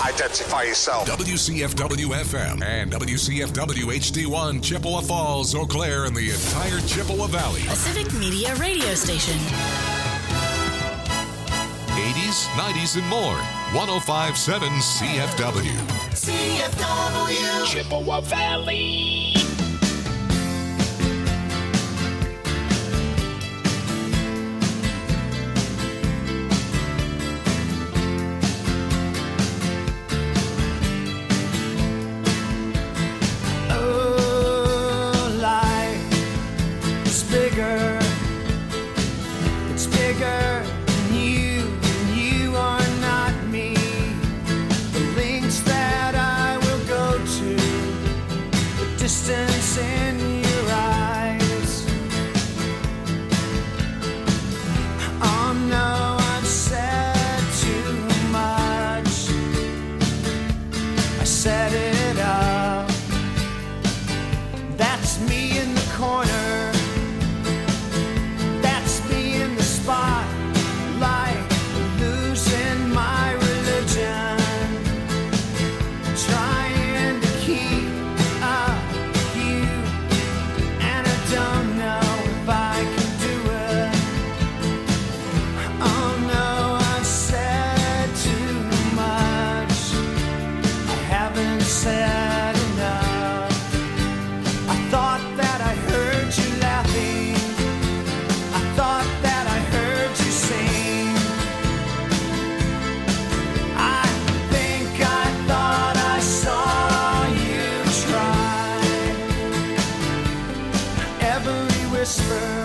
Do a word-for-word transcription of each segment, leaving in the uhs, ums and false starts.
Identify yourself. W C F W F M and W C F W H D one, Chippewa Falls, Eau Claire, and the entire Chippewa Valley. A Civic Media radio station. eighties, nineties, and more. one oh five point seven C F W. C F W. Chippewa Valley. Oh, life is bigger. It's bigger than you, and you are not me. The lengths that I will go to, the distance in your eyes. Oh no, I've said too much. I set it up. That's me in the corner. That's me in the spotlight, losing my religion, trying to keep up with you, and I don't know if I can do it. Oh no, I've said too much. I haven't said enough. I thought that I heard you laughing. I thought that I heard you sing. I think I thought I saw you try. Every whisper,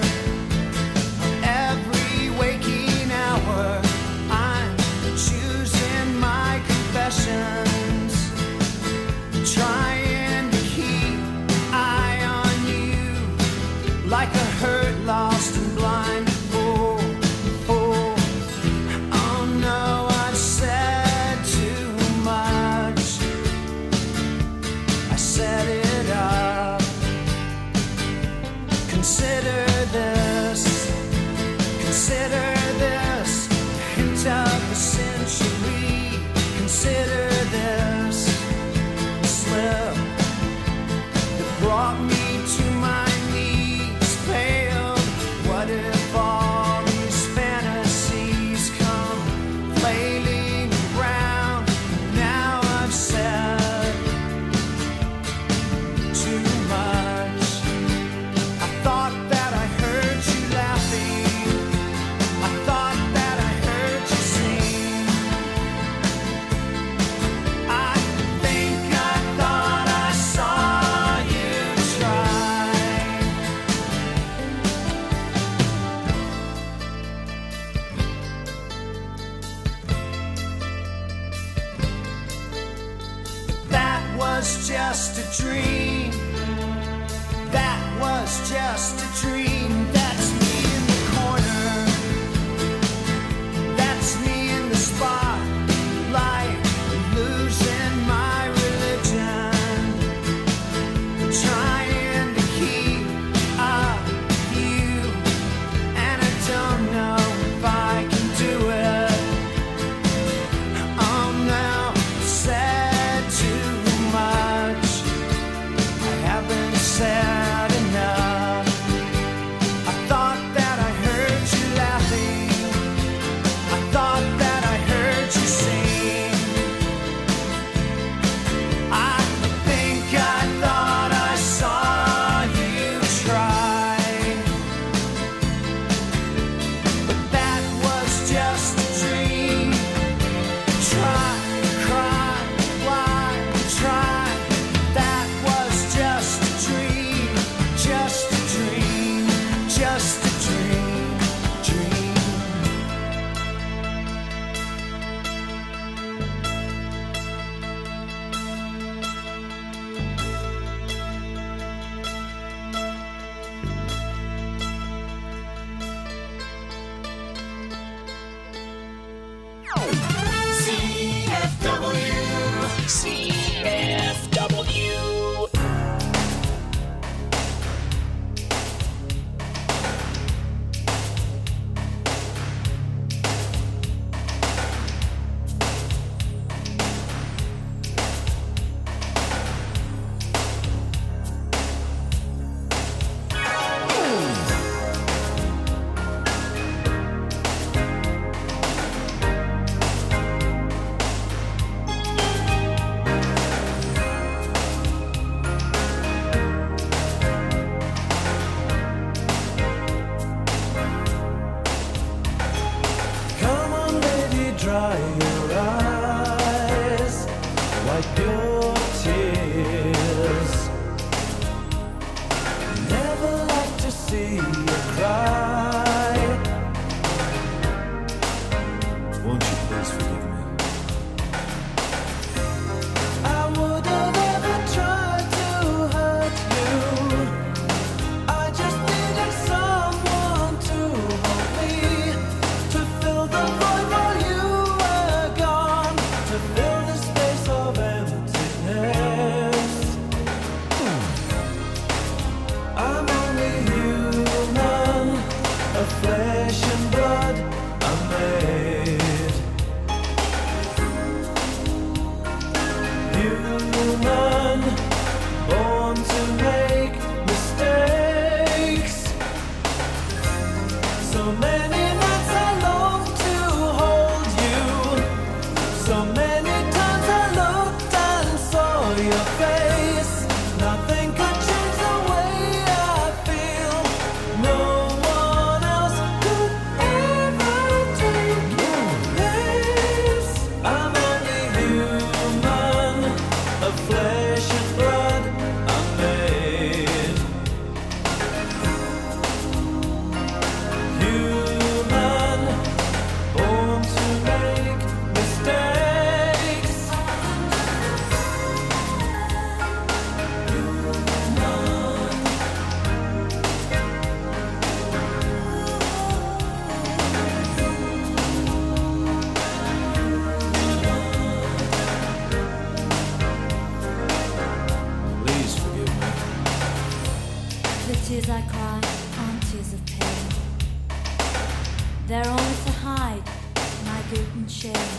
every waking hour, I'm choosing my confessions, trying to keep eye on you like a hurt, lost and blind fool. fool. Oh no, I've said too much. I set it up. Consider this. Consider this. Hint of the century. Consider this slip that brought me to my knees, paled. What if all these fantasies come flailing around? Now I've said too much. I thought that I heard you laughing. I thought that I heard you sing. I think I thought I saw you try. That was just a dream. That was just a dream. That's me in the corner. That's me in the spotlight, losing my religion, trying to keep up with you, and I don't know if I can do it. Oh no, I've said too much. I haven't said enough. dry your eyes, wipe your tears. Never like to see you cry. Won't you please forgive me? I would have ever tried to hurt you. I just needed someone to hold me, to fill the void while you were gone, to fill the space of emptiness. I'm only human, of flesh and blood I'm made. Human, born to make mistakes. So many nights I long to hold you. So many times I looked and saw your face. Nothing could change the way I feel. No one else could ever take your place. I'm only human, of flesh and blood I'm made. Human, born to make mistakes. Please forgive me. The tears I cry aren't tears of pain. They're only to hide my guilt and shame.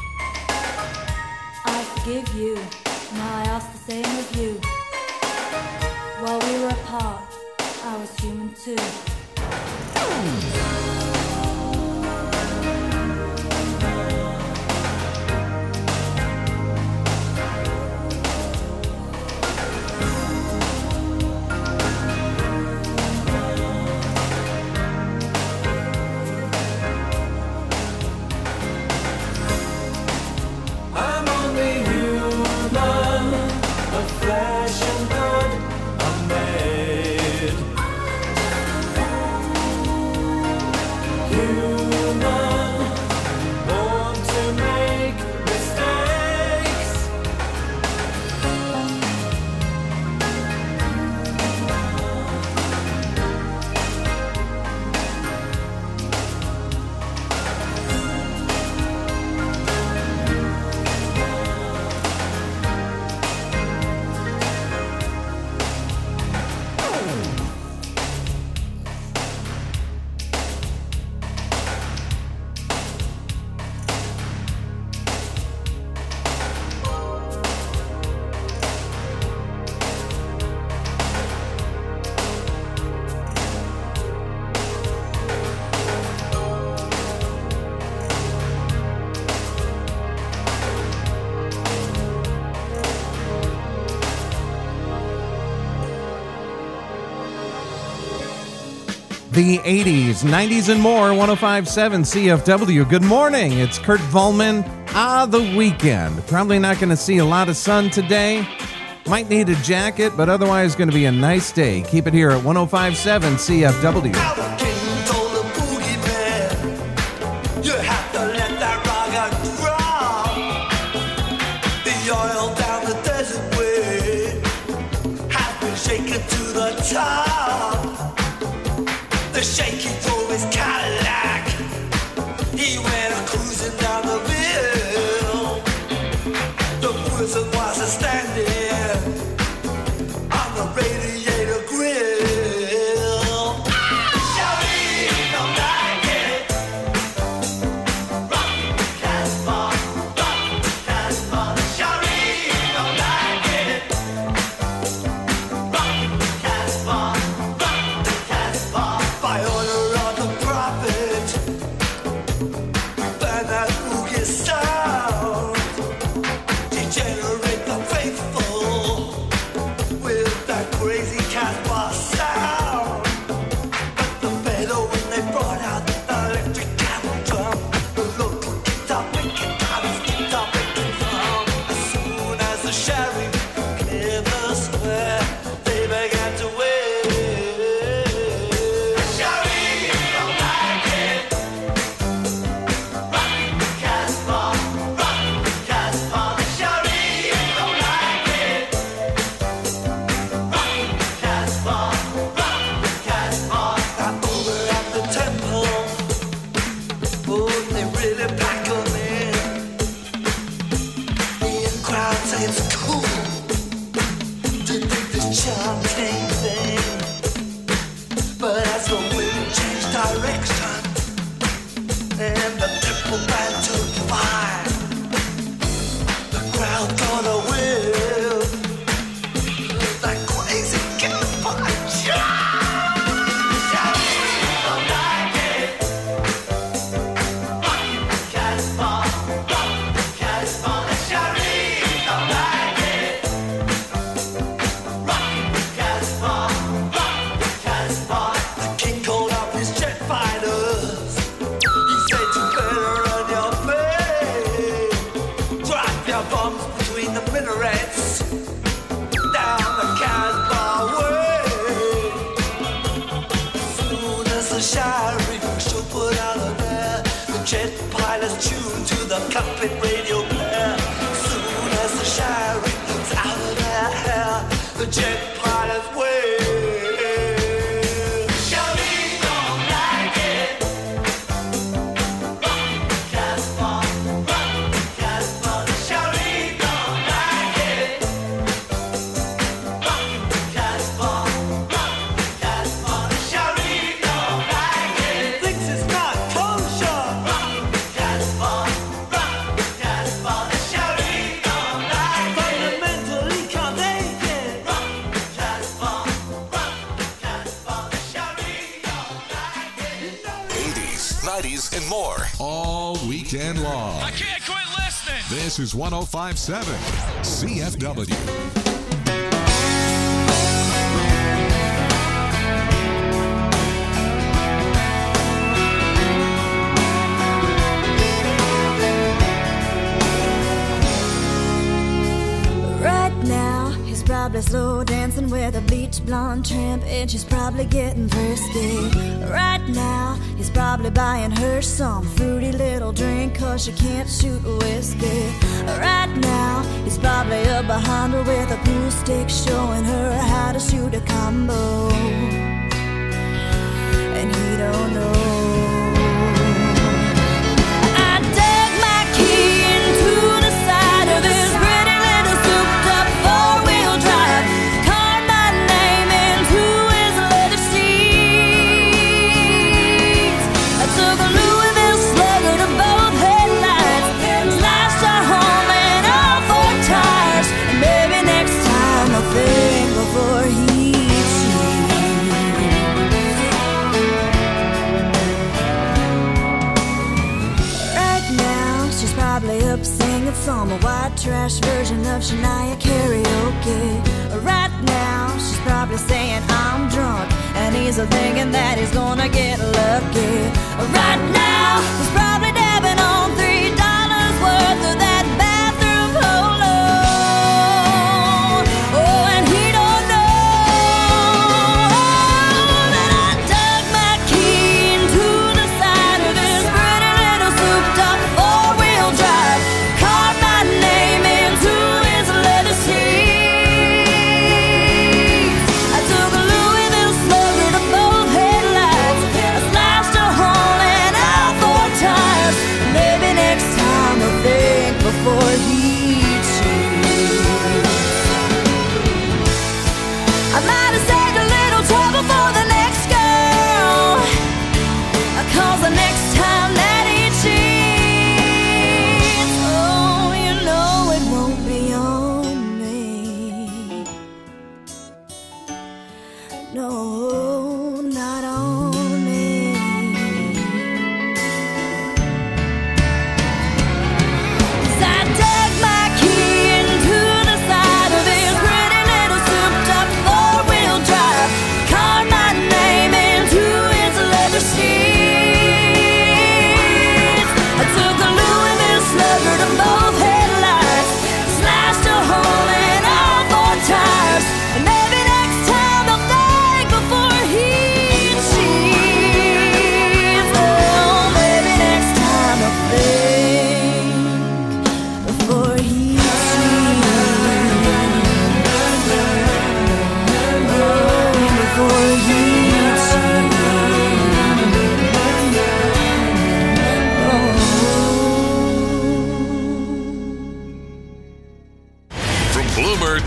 I forgive you, now I ask the same of you. While we were apart, I was human too. I'm only human, of flesh and blood I'm made. Human, born to make mistakes. The eighties, nineties, and more, one oh five point seven C F W. Good morning. It's Kurt Volman. Ah, the weekend. Probably not going to see a lot of sun today. Might need a jacket, but otherwise going to be a nice day. Keep it here at one oh five point seven C F W. Our king told the boogie man, you have to let that rock drop. The oil down the desert way has been shaken to the top. The shaky drove his Cadillac. He went a cruising down the hill. The prison was a standing on the radiator grill. Shawty, don't like it. Rock the Casbah, rock the Casbah. Shawty, don't like it. Rock the Casbah, rock the Casbah. By order of people, they really pack 'em in. The crowd say it's cool to think this charming thing. But as the wind changed direction and the triple band took fire, the crowd gonna whip that crazy campfire. Cockpit radio player. Soon as the shine gets out of their hair, the jet pilots wave. Shawty don't like it. Rock the Casbah, rock the Casbah. Shawty don't like it. Rock the Casbah, rock the Casbah. Shawty don't like it. Thinks it's not kosher. Rock the Casbah. And more all weekend long. I can't quit listening. This is one oh five point seven C F W. Probably slow dancing with a bleach blonde tramp, and she's probably getting thirsty. Right now, he's probably buying her some fruity little drink, cause she can't shoot whiskey. Right now, he's probably up behind her with a pool stick, showing her how to shoot a combo. And he don't know. I dug my key into the side of this pretty little souped up four-wheel drive, carved my name into his leather seats. I took a Louisville Slugger to both headlights, slashed our home and all four tires. And maybe next time I'll think before he up singing some white trash version of Shania karaoke. Right now, she's probably saying I'm drunk, and he's thinking that he's gonna get lucky. Right now, he's probably dabbing on three dollars worth of that bathroom polo. Oh, and he don't know that I dug my key into the side of this pretty little souped up four-wheel drive, carved my name into his leather seats. I took a Louisville Slugger to both headlights, I slashed a hole in all four tires.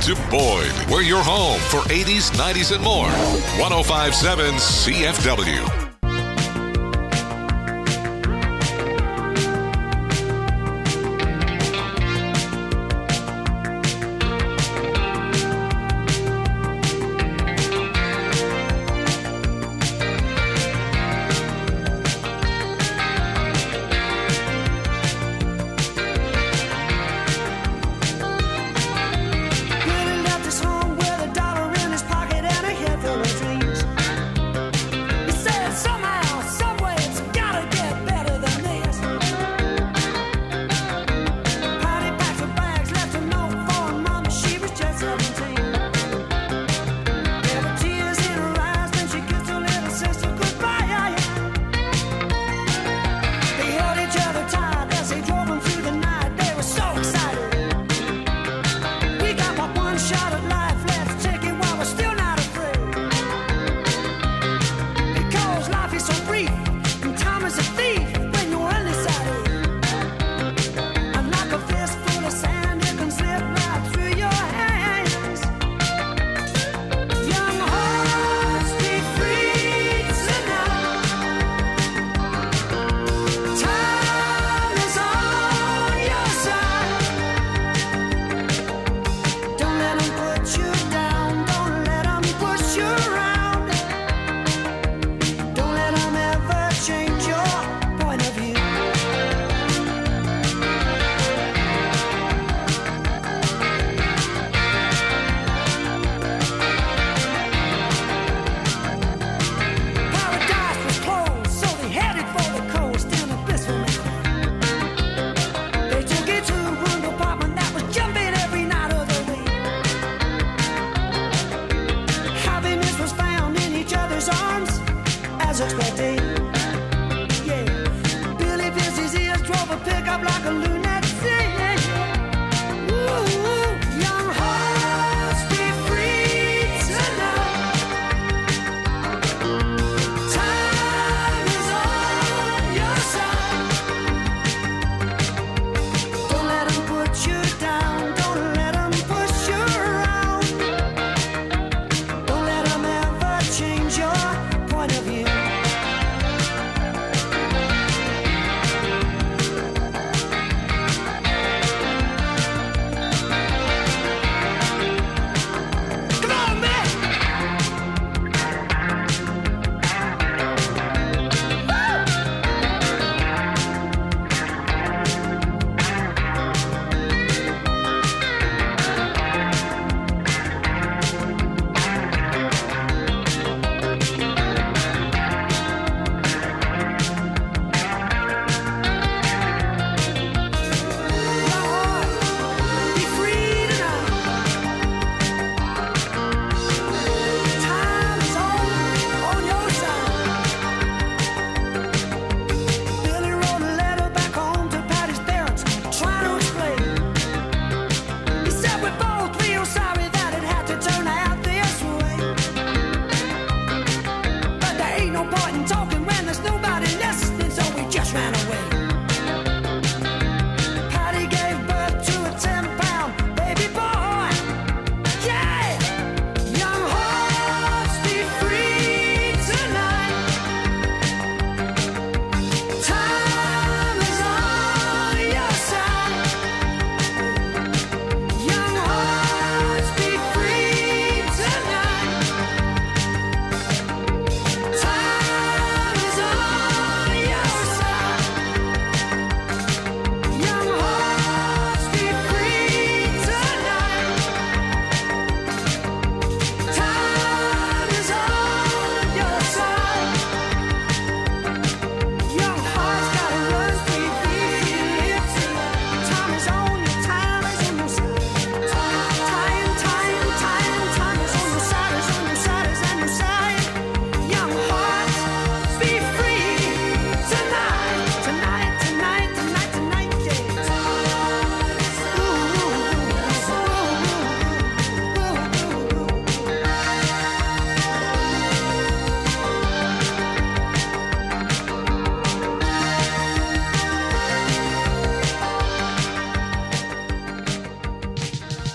to Boyd. We're your home for eighties, nineties, and more. one oh five point seven C F W.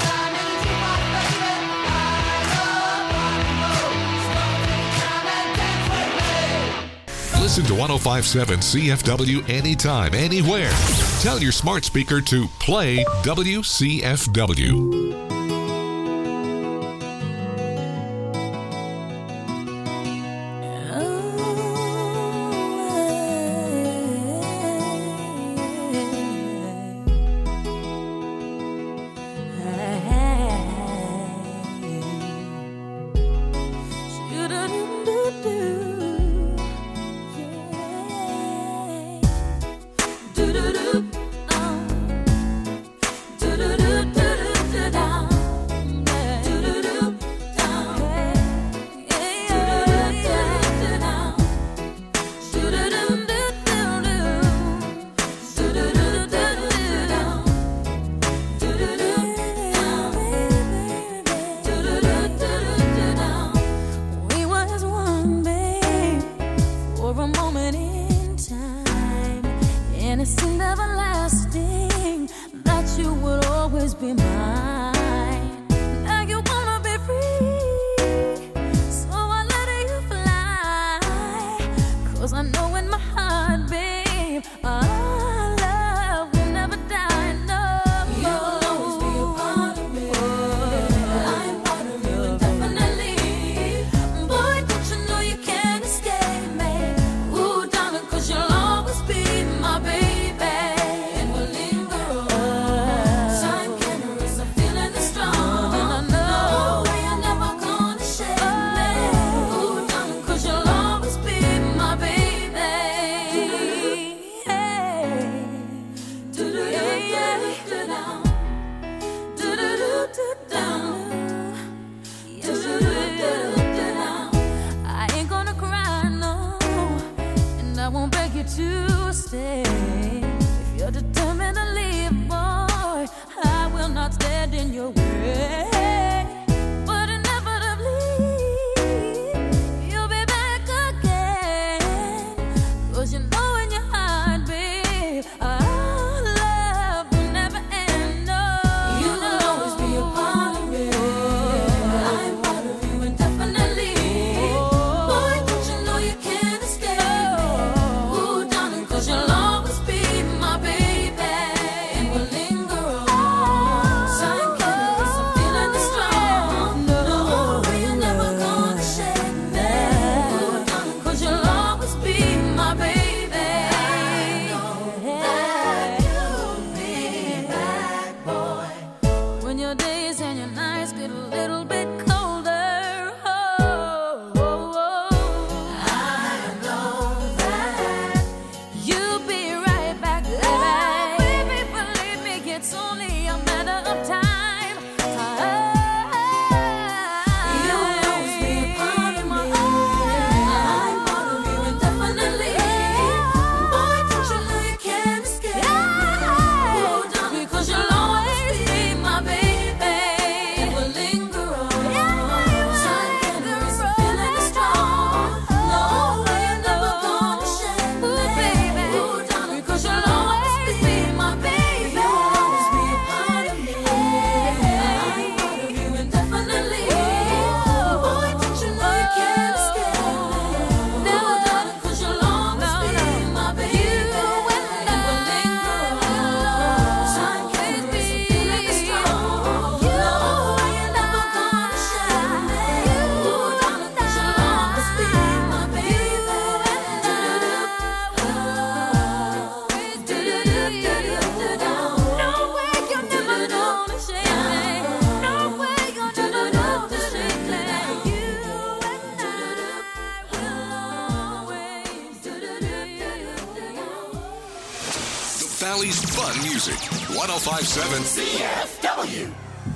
Listen to one oh five point seven C F W anytime, anywhere. Tell your smart speaker to play W C F W. Baby Valley's fun music. one oh five point seven C F W.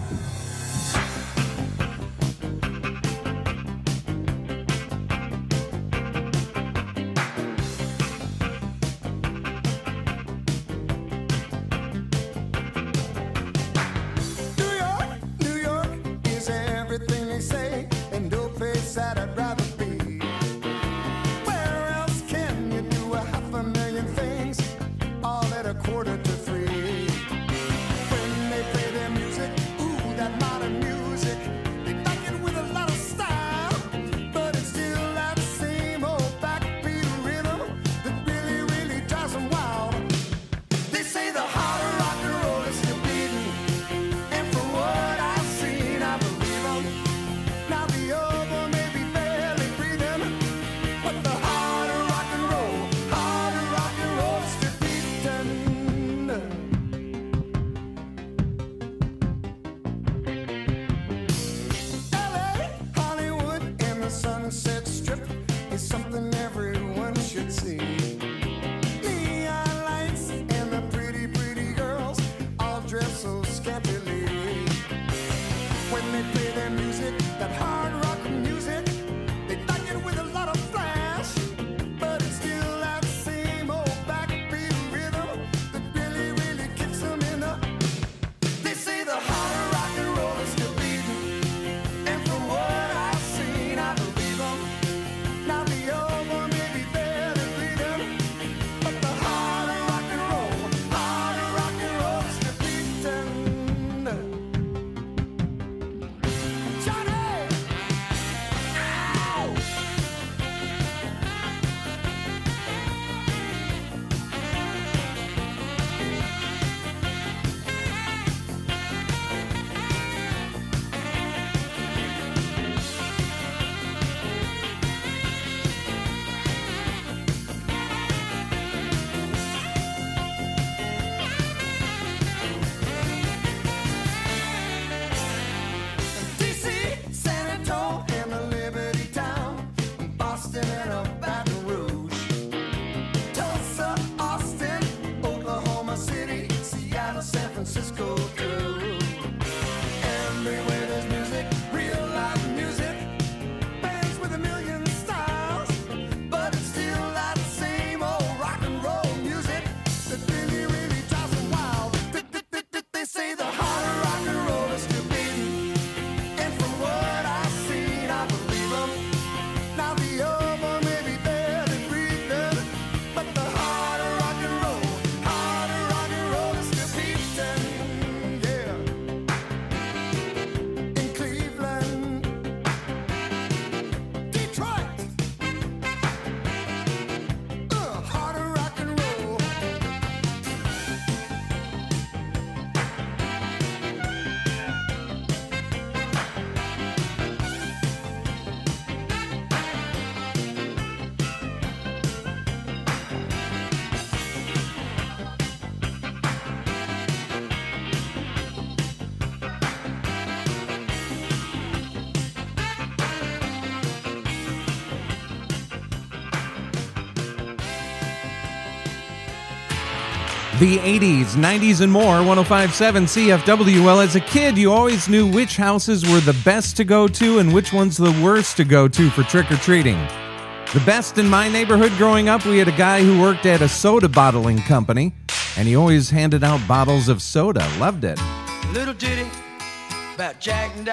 The eighties, nineties, and more, one oh five point seven C F W. Well, as a kid, you always knew which houses were the best to go to and which ones the worst to go to for trick-or-treating. The best in my neighborhood growing up, we had a guy who worked at a soda bottling company, and he always handed out bottles of soda. Loved it. Little ditty about Jack and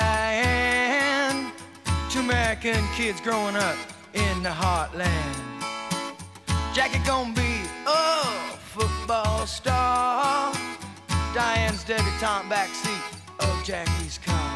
Diane, two American kids growing up in the heartland. Jackie gonna be a football star, Diane's debutante backseat of Jackie's car.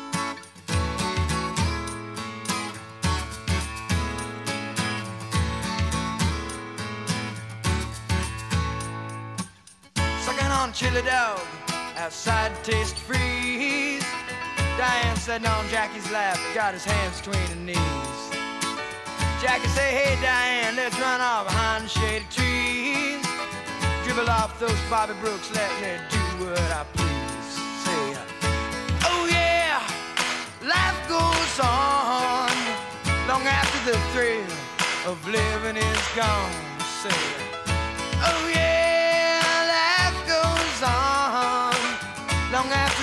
Sucking on chili dog outside Taste Freeze, Diane sitting on Jackie's lap, got his hands between her knees. Jackie say, hey Diane, let's run off behind the shady trees, dribble off those Bobby Brooks, let me do what I please. Say, oh yeah, life goes on long after the thrill of living is gone. Say, oh yeah,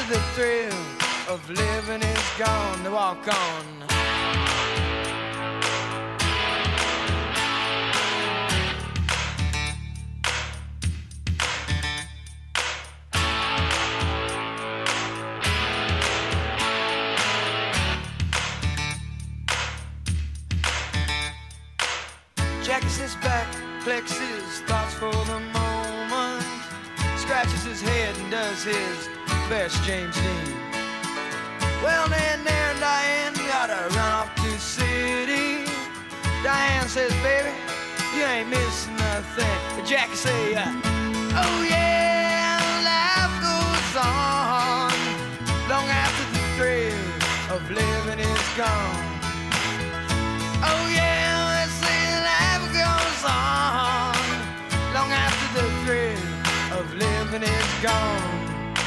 the thrill of living is gone, to walk on. Jackie sits back, collects his thoughts for the moment, scratches his head and does his best James Dean. Well, then there and Diane gotta run off to the city. Diane says, baby, you ain't missing nothing. But Jackie say, uh, oh yeah, life goes on long after the thrill of living is gone. Oh yeah, they say life goes on long after the thrill of living is gone.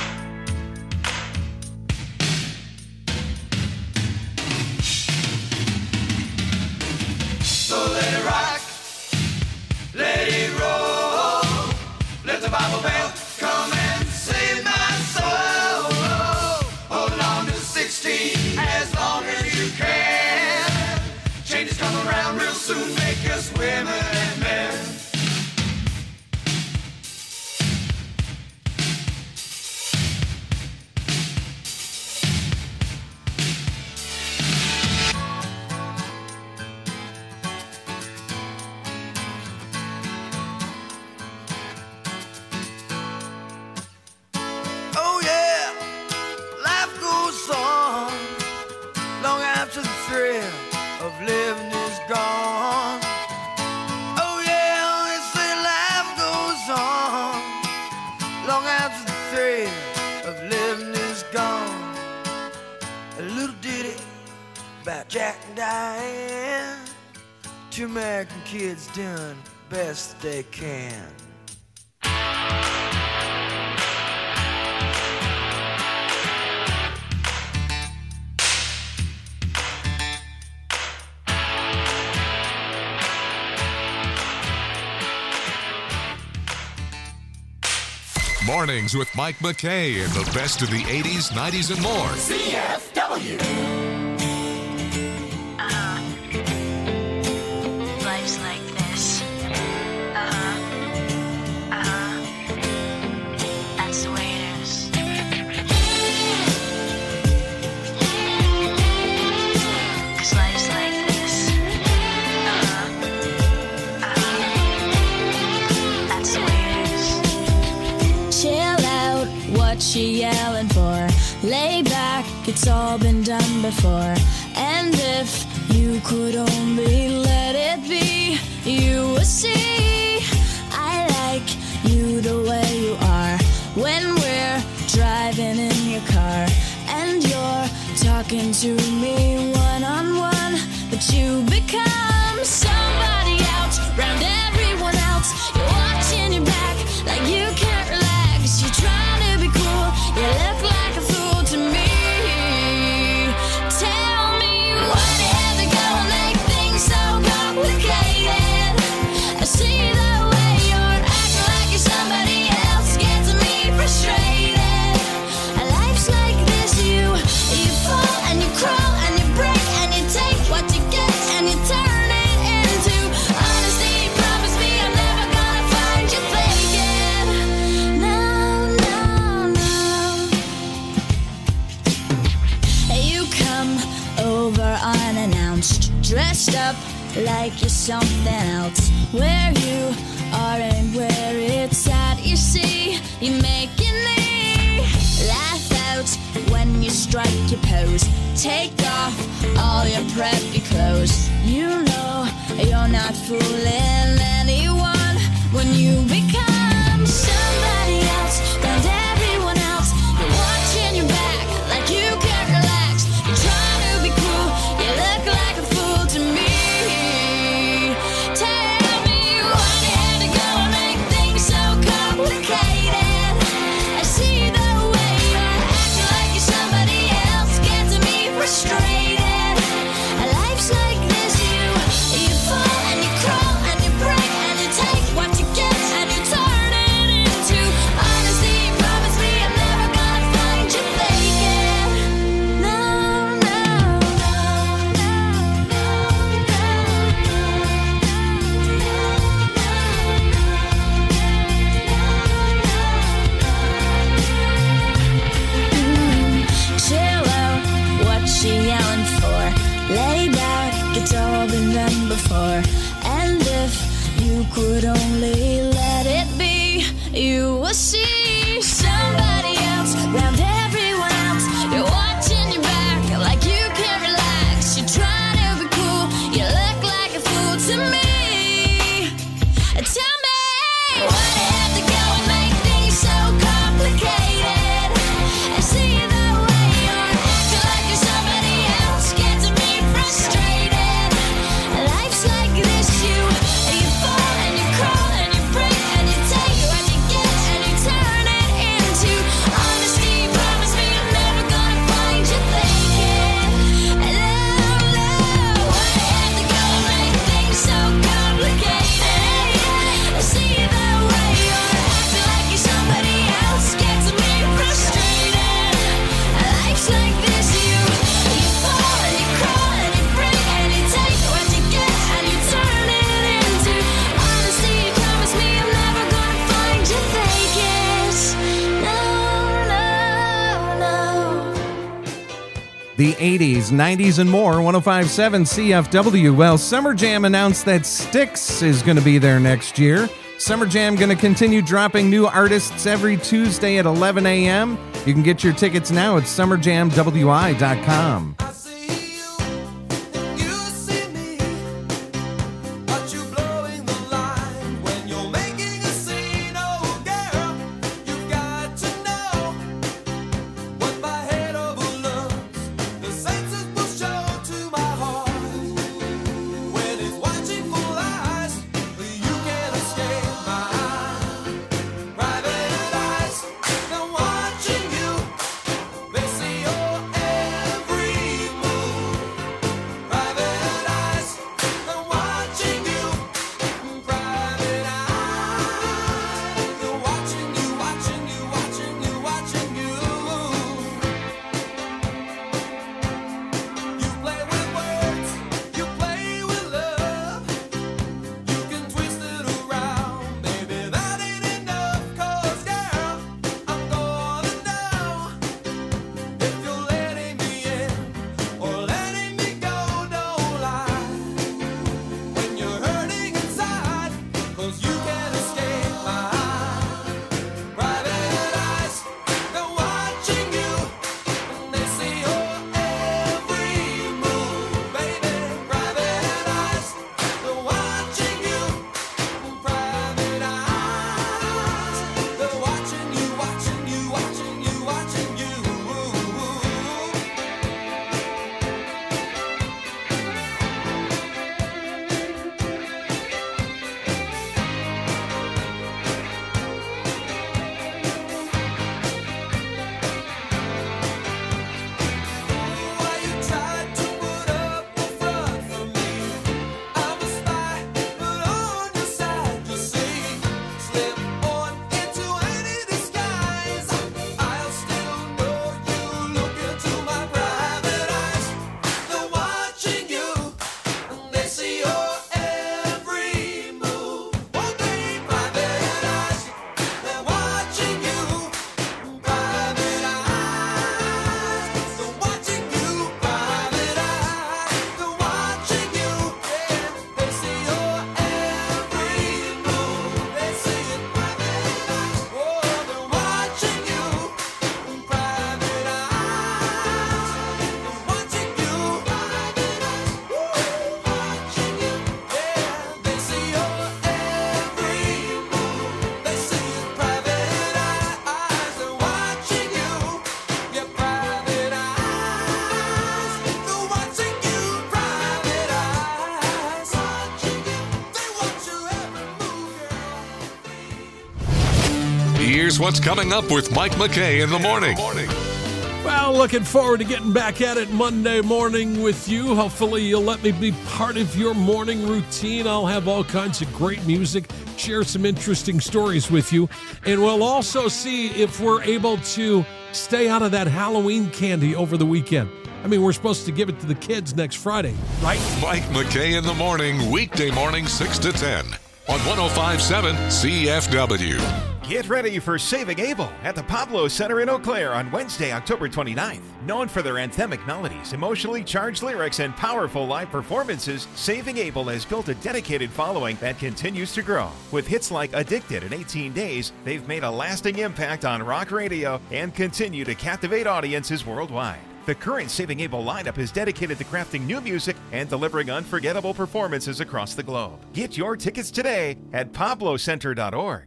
So let it rock, let it roll, let the Bible belt come and save my soul. Hold on to sixteen as long as you can. Changes come around real soon, make us women and men. Living is gone. Oh yeah, they say life goes on long after the thrill of living is gone. A little ditty about Jack and Diane, two American kids doing the best they can. Mornings with Mike McKay and the best of the eighties, nineties, and more. C F W. Uh-huh. Life's like this. Uh-huh. Uh-huh. That's the way it is. Cause life's like this. Uh-huh. Uh-huh. That's the way it is. Chill out, what you yelling for? Lay back, it's all been done before. And if you could only let it be, you would see I like you the way you are. When we're driving in your car and you're talking to me one-on-one, but you become somebody else round everyone else. You're watching your back like you can't relax. You're trying to be cool, you look like a fool to me. Tell me what you have to go and make things so complicated. I see the way you're acting like you're somebody else, gets me frustrated. Life's like this, you you fall and you crawl and you break and you take what you get and you turn it into honesty. Promise me I'm never gonna find you faking. No, no, no. You come over unannounced, dressed up like you're something else. Where you are and where it's at, you see, you making me laugh out when you strike your pose. Take off all your preppy clothes. You know you're not fooling anyone when you become somebody else round everyone else. You're watching your back like you can't relax. You're trying to be cool, you look like a fool to me. Tell me why you had to go and make things so complicated. I see the way you're acting like you're somebody else, gets me frustrated. Life's like this, you you fall and you crawl and you you could only let it be, you will see somebody else round everyone else. You're watching your back like you can't relax. You're trying to be cool, you look like a fool to me. Tell me, why do you have to go and make things so complicated? And see the way you're acting like you're somebody else gets me frustrated. Life's like this, you you fall and you crawl and you break and you take what you get and you turn it into honesty. Promise me you're never gonna find you faking. Love, love, why do you have to go and make things so complicated? See the way you're acting like you're somebody else gets me frustrated. Life's like this, you you fall and you crawl and you break and you take what you get and you turn it into honesty. You promise me I'm never gonna find you faking. No, no, no. The eighties, nineties, and more, one oh five point seven C F W. Well, Summer Jam announced that Styx is going to be there next year. Summer Jam going to continue dropping new artists every Tuesday at eleven a.m. You can get your tickets now at summer jam w i dot com. I see you, and you see me, but you blowing the line when you're making a scene. Oh girl, you've got to know what my head overlooks. The senses will show to my heart when it's watching full eyes. You can't escape my private eyes. They're watching you. They see your every move. Private eyes. They're watching you. Private eyes. They're watching you, watching you, watching you, watching you. You play with words. You play with love. You can twist it around, baby, that ain't enough. 'Cause girl, I'm gonna know if you're letting me in or letting me go. Don't lie when you're hurting inside, 'cause you can't escape my private eyes. They're watching you and they see your every move, baby. Private eyes. They're watching you. Private eyes. They're watching you, watching you, watching you, watching you. Why you tried to put up a front for me? I'm a spy, but on your side, you see. Slip on into any disguise, I'll still know you. Look into my private eyes. They're watching you, and they see your every move. Oh, they private eyes. They're watching you. Private eyes. They're watching you. Private eyes. They're watching you. Yeah, they see your every move. They see it. Private eyes. Oh, they're watching you. Private eyes. They're watching you. Private eyes. Watching you. Yeah, they see your every move. They see it. Private eyes. They're watching you. Your private eyes. They're watching you. Private eyes. Watching you. They watch your every move, girl. Here's what's coming up with Mike McKay in the morning. Well, looking forward to getting back at it Monday morning with you. Hopefully you'll let me be part of your morning routine. I'll have all kinds of great music, share some interesting stories with you, and we'll also see if we're able to stay out of that Halloween candy over the weekend. I mean, we're supposed to give it to the kids next Friday, right? Mike McKay in the morning, weekday morning, six to ten on one oh five point seven C F W. Get ready for Saving Abel at the Pablo Center in Eau Claire on Wednesday, October twenty-ninth. Known for their anthemic melodies, emotionally charged lyrics, and powerful live performances, Saving Abel has built a dedicated following that continues to grow. With hits like Addicted in eighteen days, they've made a lasting impact on rock radio and continue to captivate audiences worldwide. The current Saving Abel lineup is dedicated to crafting new music and delivering unforgettable performances across the globe. Get your tickets today at pablo center dot org.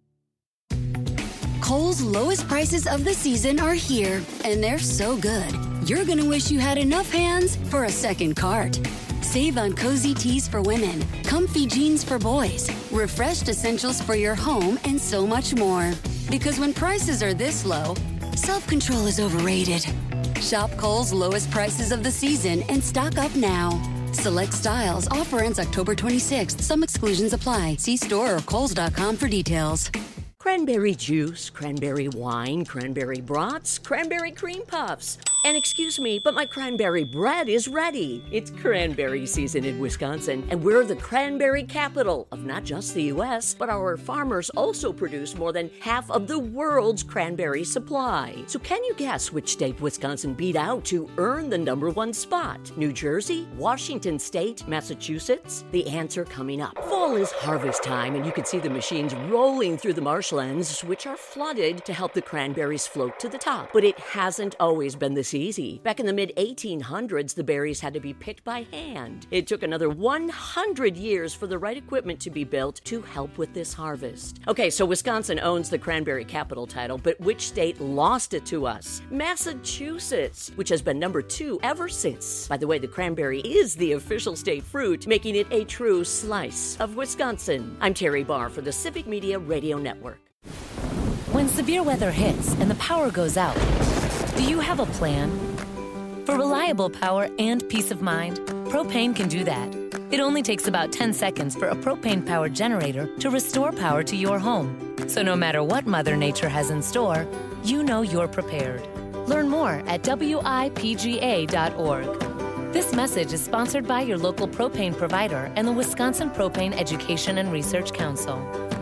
Kohl's lowest prices of the season are here, and they're so good. You're going to wish you had enough hands for a second cart. Save on cozy tees for women, comfy jeans for boys, refreshed essentials for your home, and so much more. Because when prices are this low, self-control is overrated. Shop Kohl's lowest prices of the season and stock up now. Select styles. Offer ends October twenty-sixth. Some exclusions apply. See store or kohls dot com for details. Cranberry juice, cranberry wine, cranberry brats, cranberry cream puffs. And excuse me, but my cranberry bread is ready. It's cranberry season in Wisconsin, and we're the cranberry capital of not just the U S, but our farmers also produce more than half of the world's cranberry supply. So can you guess which state Wisconsin beat out to earn the number one spot? New Jersey, Washington State, Massachusetts? The answer coming up. Fall is harvest time, and you can see the machines rolling through the marshlands, which are flooded to help the cranberries float to the top. But it hasn't always been this easy. Back in the mid eighteen hundreds, the berries had to be picked by hand. It took another one hundred years for the right equipment to be built to help with this harvest. Okay, so Wisconsin owns the cranberry capital title, but which state lost it to us? Massachusetts, which has been number two ever since. By the way, the cranberry is the official state fruit, making it a true slice of Wisconsin. I'm Terry Barr for the Civic Media Radio Network. When severe weather hits and the power goes out, do you have a plan? For reliable power and peace of mind, Propane can do that. It only takes about ten seconds for a propane-powered generator to restore power to your home. So no matter what Mother Nature has in store, you know you're prepared. Learn more at W I P G A dot org. This message is sponsored by your local propane provider and the Wisconsin Propane Education and Research Council.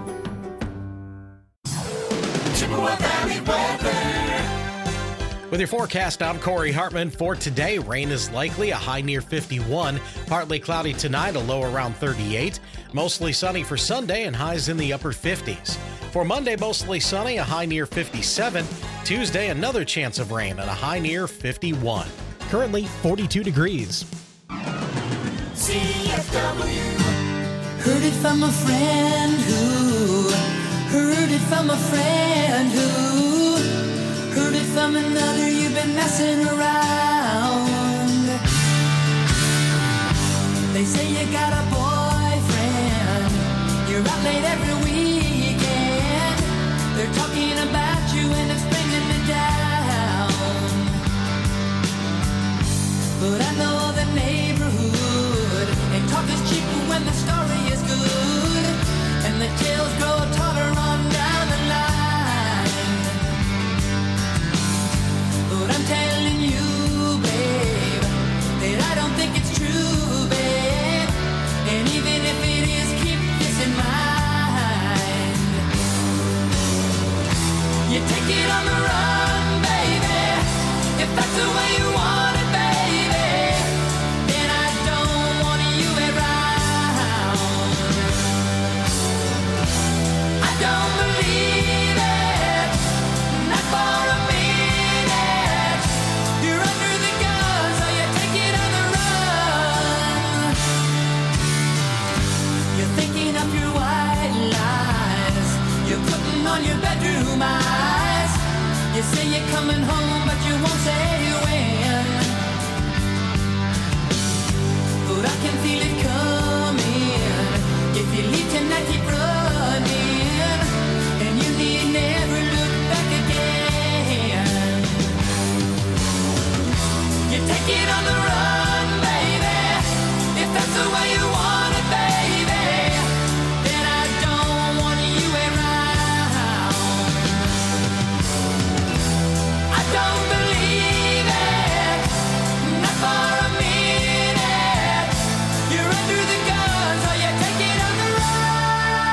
Chippewa Valley weather. With your forecast, I'm Corey Hartman. For today, rain is likely, a high near fifty-one. Partly cloudy tonight, a low around thirty-eight. Mostly sunny for Sunday and highs in the upper fifties. For Monday, mostly sunny, a high near fifty-seven. Tuesday, another chance of rain and a high near fifty-one. Currently forty-two degrees. C F W. Heard it from a friend who, heard it from a friend who, heard it from another, you've been messing around. They say you got a boyfriend, you're out late every weekend. They're talking about you and it's bringing me down. But I know the neighborhood, and talk is cheap when the story is good, and the tales grow taller on down the line. But I'm telling you, babe, that I don't think it's true, babe. And even if it is, keep this in mind. You take it on the run, baby, if that's the way you want it, baby. Then I don't want you around. I don't believe it, not for a minute. You're under the gun, so you take it on the run. You're thinking up your white lies, you're putting on your bedroom eyes. You say you're coming home, but you won't say when. But I can feel it coming. If you leave tonight, keep running, and you need never look back again. You take it on the run, baby, if that's the way you want it, baby. Then I don't want you around. I don't believe it, not for a minute. You're under the gun, so you take it on the run.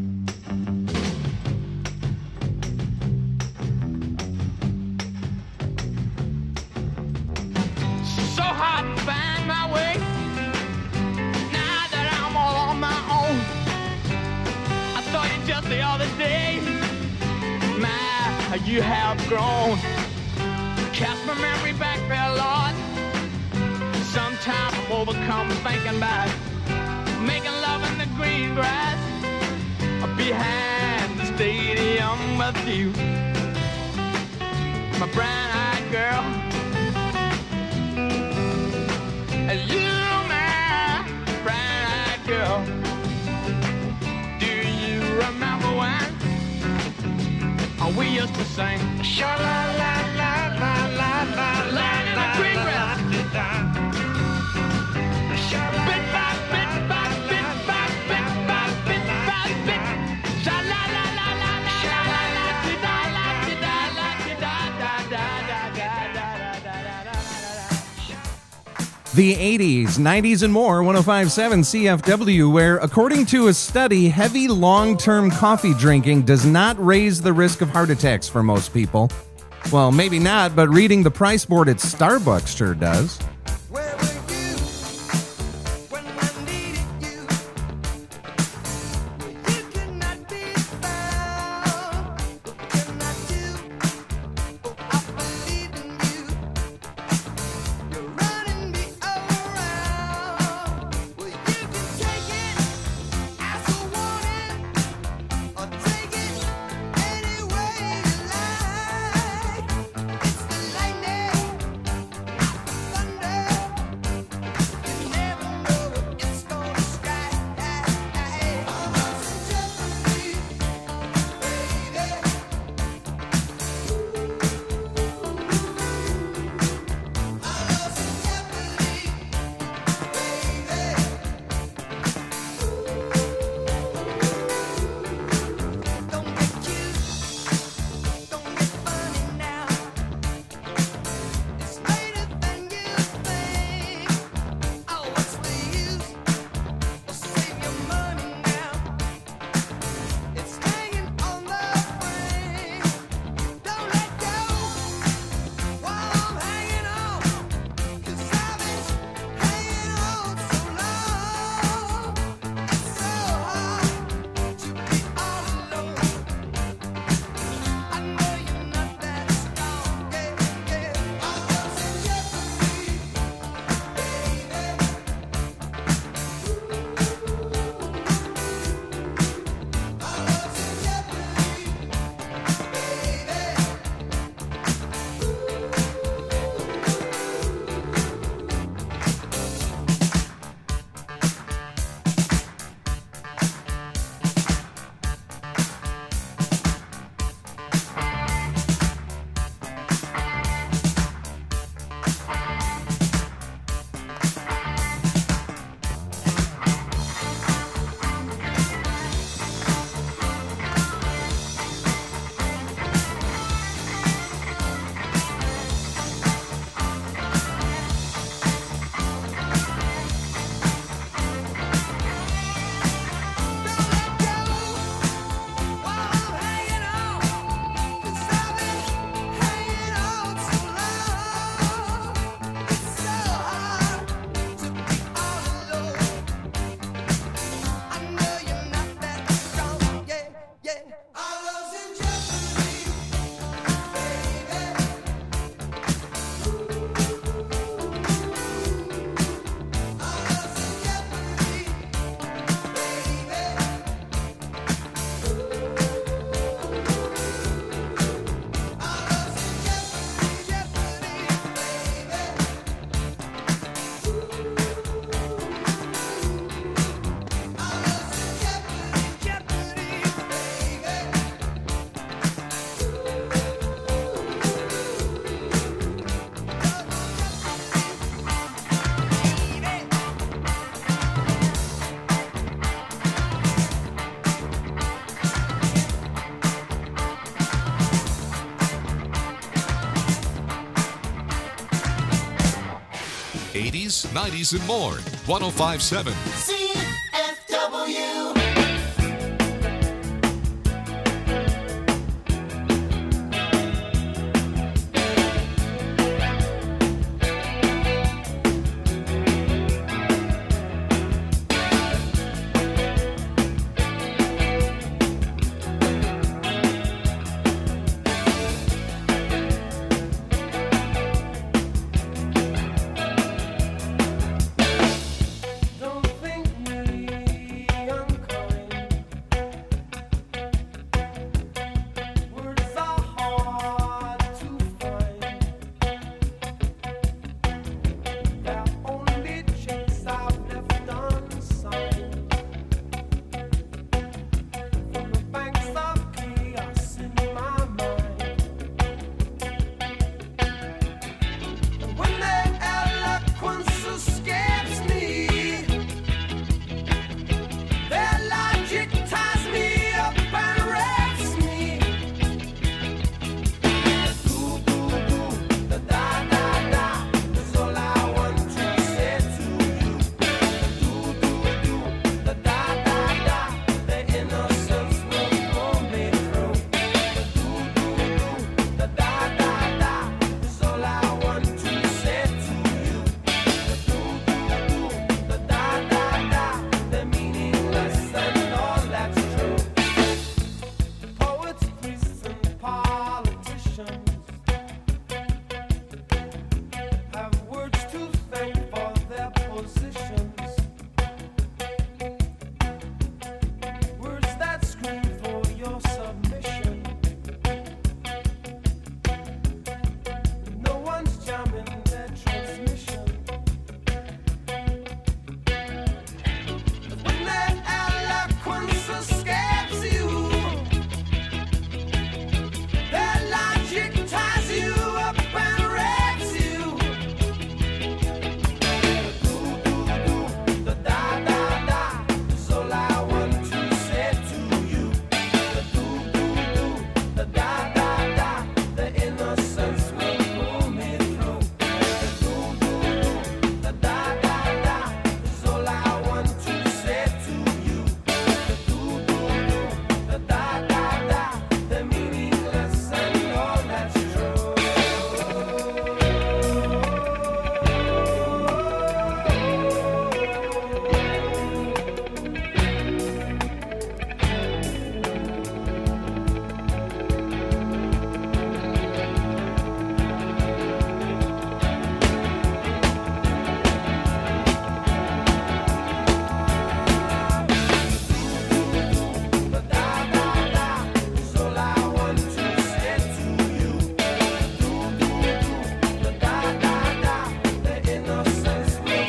So hard to find my way. Now that I'm all on my own, I saw you just the other day. My, how you have grown. Cast my memory back there, Lord. Sometimes I'm overcome thinking about making love in the green grass behind the stadium with you, my brown-eyed girl. You, my brown-eyed girl. Do you remember when we used to sing sha-la-la-la-la-la-la, lying in the green grass? Bit by bit by bit by bit by bit by bit. Sha-la-la-la-la-la, sha-la-la-la-la-la-la-la-la-la-la-la-la-la-la-la-la-la-la-la. The eighties, nineties, and more, one oh five point seven C F W, where, according to a study, heavy long-term coffee drinking does not raise the risk of heart attacks for most people. Well, maybe not, but reading the price board at Starbucks sure does. Thunder eighties, nineties, and more. one oh five point seven C